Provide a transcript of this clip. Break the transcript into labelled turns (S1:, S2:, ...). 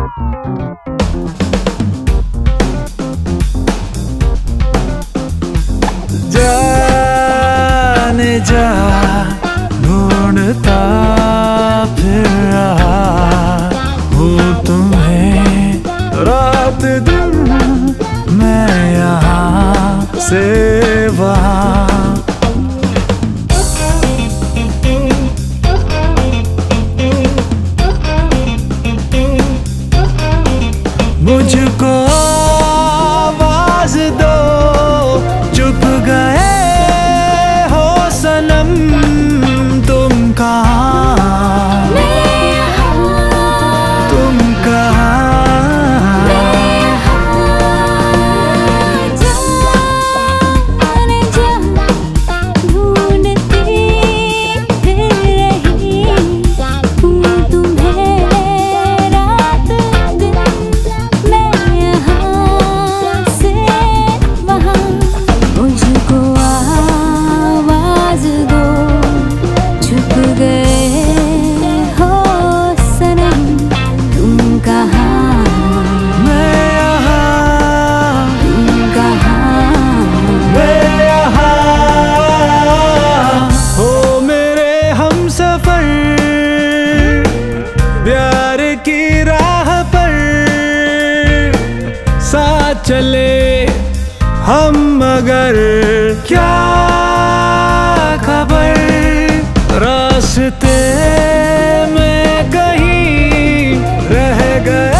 S1: जाने जा ढूंढता फिर रहा हूँ तुम्हें रात दिन, मैं यहाँ से वहाँ। मुझको आवाज दो, चुप गए हो सनम, तुम कहाँ, तुम कहाँ। प्यार की राह पर साथ चले हम, मगर क्या खबर रास्ते में कहीं रह गए।